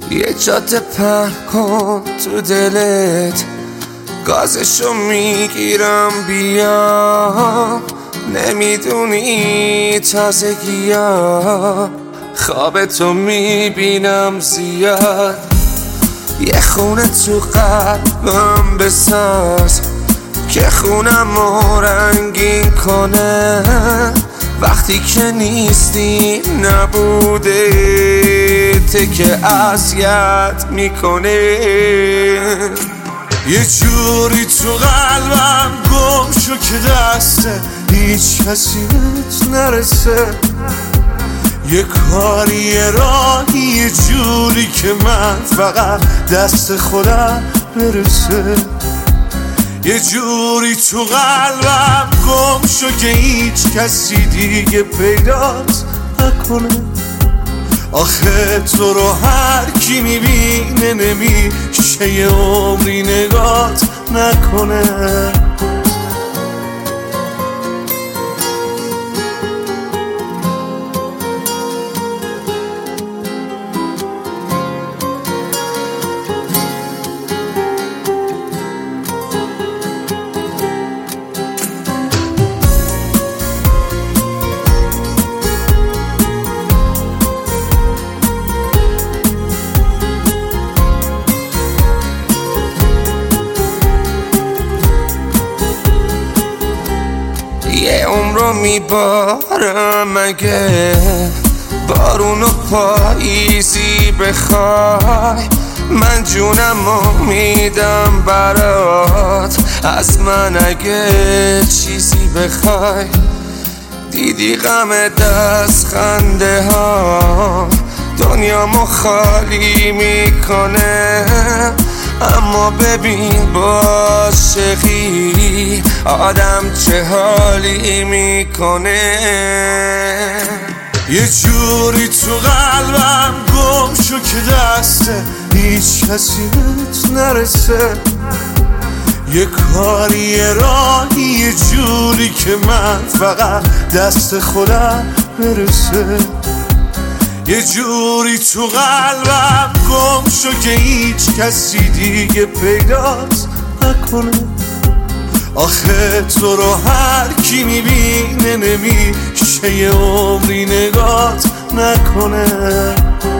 یه جاده پهن کن تو دلت، گازشو میگیرم بیام. نمیدونی تازگی‌ها خوابتو میبینم زیاد. یه خونه تو قلبم بساز که خونمو رنگین کنه. وقتی که نیستی نبوده ته که اذیت میکنه. یه جوری تو قلبم گم شو که دست هیچ کسی نرسه. یه کاری یه راهی یه جوری که من فقط دست خودم برسه. یه جوری تو قلبم گم شو که هیچ کسی دیگه پیدات نکنه. آخه تو رو هر کی میبینه نمیشه یه عمری نگات نکنه. یه عمرو میبارم مگه بارونو پاییزی بخوای. من جونمو میدم برات، از من اگه چیزی بخوای. دیدی غم دست خنده ها دنیامو خالی میکنه. اما ببین با عاشقی آدم چه حالی میکنه. یه جوری تو قلبم گم شو که دست هیچ کسی نرسه. یه کاری یه راهی یه جوری که من فقط دست خودم برسه. یه جوری تو قلبم گم شو که هیچ کسی دیگه پیدات نکنه. آخه تو رو هر کی میبینه نمیشه یه عمری نگات نکنه.